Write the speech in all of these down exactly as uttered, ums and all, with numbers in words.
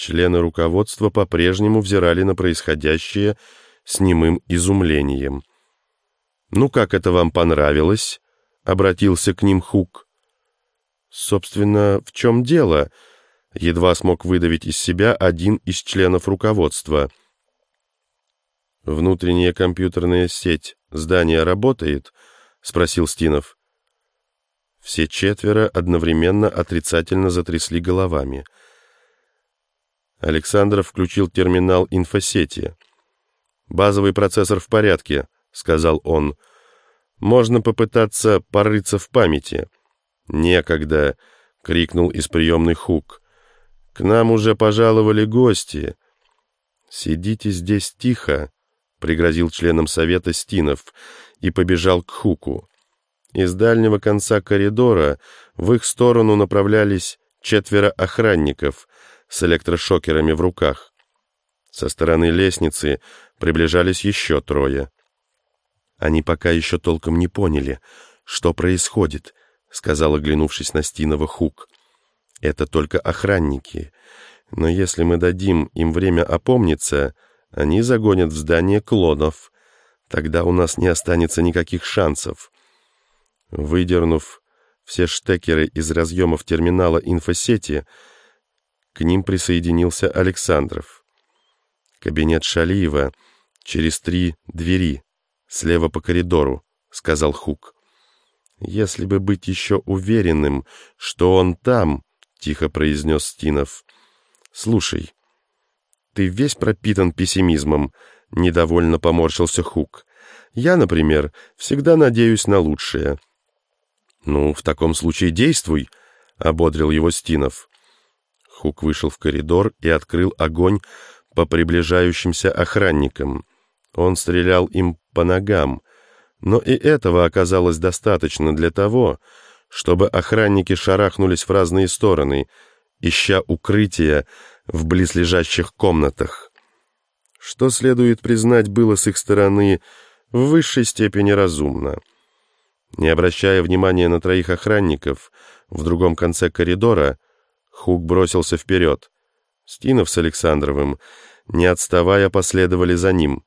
Члены руководства по-прежнему взирали на происходящее с немым изумлением. «Ну, как это вам понравилось?» — обратился к ним Хук. «Собственно, в чем дело?» — едва смог выдавить из себя один из членов руководства. «Внутренняя компьютерная сеть здания работает?» — спросил Стинов. Все четверо одновременно отрицательно затрясли головами. Александров включил терминал инфосети. «Базовый процессор в порядке», — сказал он. «Можно попытаться порыться в памяти». «Некогда», — крикнул из приемной Хук. «К нам уже пожаловали гости». «Сидите здесь тихо», — пригрозил членам совета Стинов и побежал к Хуку. Из дальнего конца коридора в их сторону направлялись четверо охранников с электрошокерами в руках. Со стороны лестницы приближались еще трое. «Они пока еще толком не поняли, что происходит», — сказал, оглянувшись на Стинова, Хук. «Это только охранники, но если мы дадим им время опомниться, они загонят в здание клонов. Тогда у нас не останется никаких шансов». Выдернув все штекеры из разъемов терминала инфосети, к ним присоединился Александров. «Кабинет Шалиева через три двери, слева по коридору», — сказал Хук. «Если бы быть еще уверенным, что он там», — тихо произнес Стинов. «Слушай, ты весь пропитан пессимизмом», — недовольно поморщился Хук. «Я, например, всегда надеюсь на лучшее». «Ну, в таком случае действуй», — ободрил его Стинов. Хук вышел в коридор и открыл огонь по приближающимся охранникам. Он стрелял им по ногам, но и этого оказалось достаточно для того, чтобы охранники шарахнулись в разные стороны, ища укрытия в близлежащих комнатах. Что, следует признать, было с их стороны в высшей степени разумно. Не обращая внимания на троих охранников в другом конце коридора, Хук бросился вперед. Стинов с Александровым, не отставая, последовали за ним.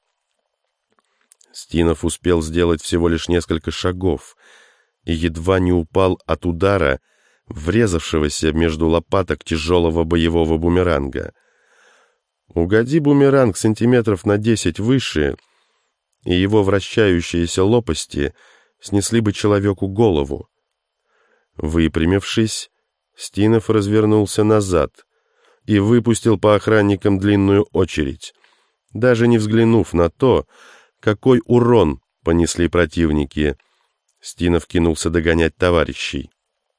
Стинов успел сделать всего лишь несколько шагов и едва не упал от удара, врезавшегося между лопаток тяжелого боевого бумеранга. Угоди бумеранг сантиметров на десять выше, и его вращающиеся лопасти снесли бы человеку голову. Выпрямившись, Стинов развернулся назад и выпустил по охранникам длинную очередь, даже не взглянув на то, какой урон понесли противники. Стинов кинулся догонять товарищей.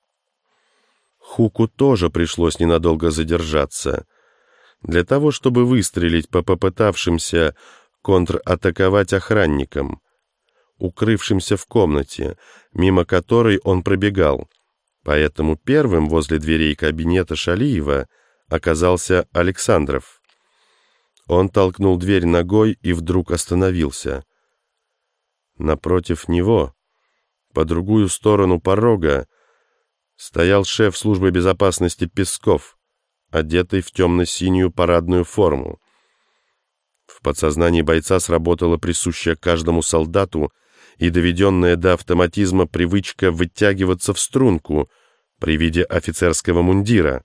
Хуку тоже пришлось ненадолго задержаться. Для того, чтобы выстрелить по попытавшимся контратаковать охранникам, укрывшимся в комнате, мимо которой он пробегал. Поэтому первым возле дверей кабинета Шалиева оказался Александров. Он толкнул дверь ногой и вдруг остановился. Напротив него, по другую сторону порога, стоял шеф службы безопасности Песков, одетый в темно-синюю парадную форму. В подсознании бойца сработала присущая каждому солдату и доведенная до автоматизма привычка вытягиваться в струнку при виде офицерского мундира.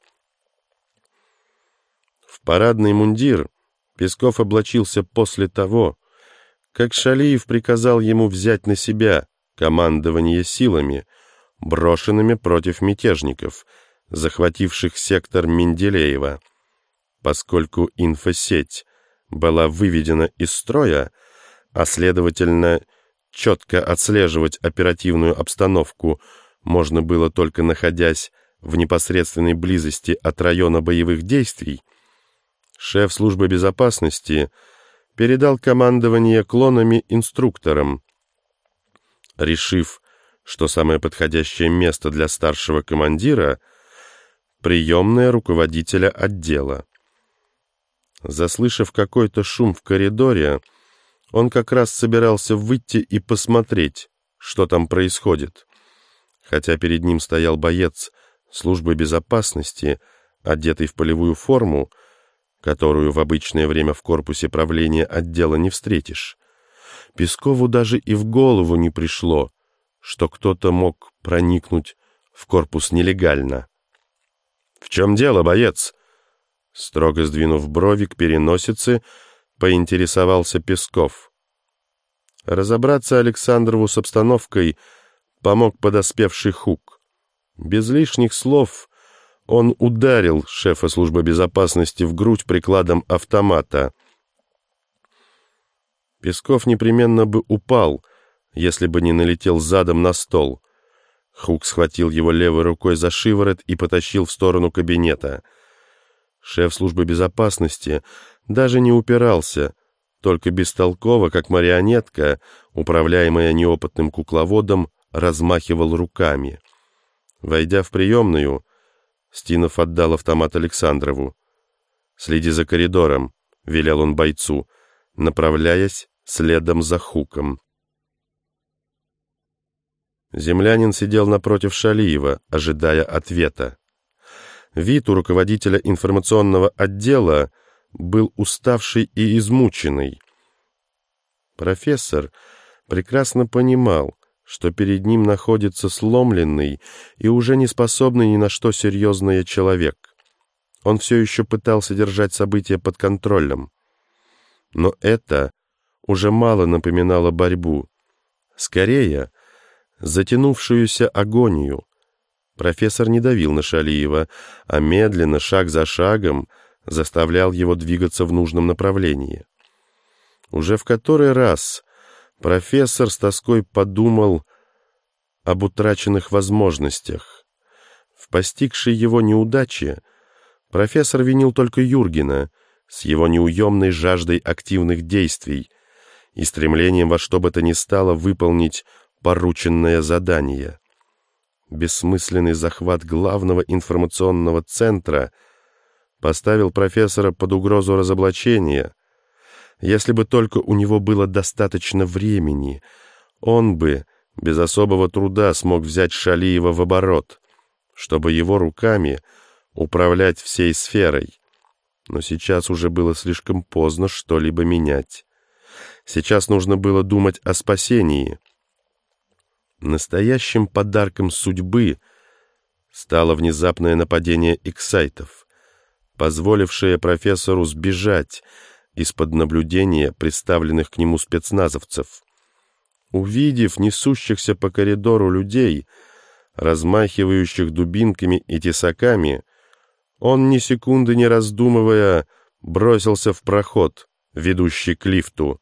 В парадный мундир Песков облачился после того, как Шалиев приказал ему взять на себя командование силами, брошенными против мятежников, захвативших сектор Менделеева. Поскольку инфосеть была выведена из строя, а следовательно, четко отслеживать оперативную обстановку можно было только находясь в непосредственной близости от района боевых действий, шеф службы безопасности передал командование клонами инструкторам, решив, что самое подходящее место для старшего командира — приемная руководителя отдела. Заслышав какой-то шум в коридоре, он как раз собирался выйти и посмотреть, что там происходит. Хотя перед ним стоял боец службы безопасности, одетый в полевую форму, которую в обычное время в корпусе правления отдела не встретишь. Пескову даже и в голову не пришло, что кто-то мог проникнуть в корпус нелегально. «В чем дело, боец?» Строго сдвинув брови к переносице, поинтересовался Песков. Разобраться Александрову с обстановкой помог подоспевший Хук. Без лишних слов он ударил шефа службы безопасности в грудь прикладом автомата. Песков непременно бы упал, если бы не налетел задом на стол. Хук схватил его левой рукой за шиворот и потащил в сторону кабинета. Шеф службы безопасности даже не упирался, только бестолково, как марионетка, управляемая неопытным кукловодом, размахивал руками. Войдя в приемную, Стинов отдал автомат Александрову. «Следи за коридором», — велел он бойцу, направляясь следом за Хуком. Землянин сидел напротив Шалиева, ожидая ответа. Вид у руководителя информационного отдела был уставший и измученный. Профессор прекрасно понимал, что перед ним находится сломленный и уже не способный ни на что серьезный человек. Он все еще пытался держать события под контролем. Но это уже мало напоминало борьбу. Скорее, затянувшуюся агонию. Профессор не давил на Шалиева, а медленно, шаг за шагом, заставлял его двигаться в нужном направлении. Уже в который раз профессор с тоской подумал об утраченных возможностях. В постигшей его неудаче профессор винил только Юргена с его неуемной жаждой активных действий и стремлением во что бы то ни стало выполнить порученное задание. Бессмысленный захват главного информационного центра поставил профессора под угрозу разоблачения. Если бы только у него было достаточно времени, он бы без особого труда смог взять Шалиева в оборот, чтобы его руками управлять всей сферой. Но сейчас уже было слишком поздно что-либо менять. Сейчас нужно было думать о спасении. Настоящим подарком судьбы стало внезапное нападение эксайтов, позволившее профессору сбежать из-под наблюдения представленных к нему спецназовцев. Увидев несущихся по коридору людей, размахивающих дубинками и тесаками, он, ни секунды не раздумывая, бросился в проход, ведущий к лифту.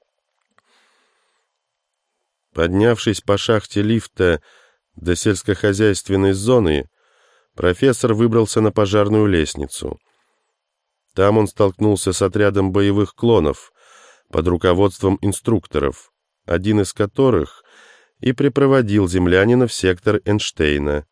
Поднявшись по шахте лифта до сельскохозяйственной зоны, профессор выбрался на пожарную лестницу. Там он столкнулся с отрядом боевых клонов под руководством инструкторов, один из которых и припроводил землянина в сектор Эйнштейна.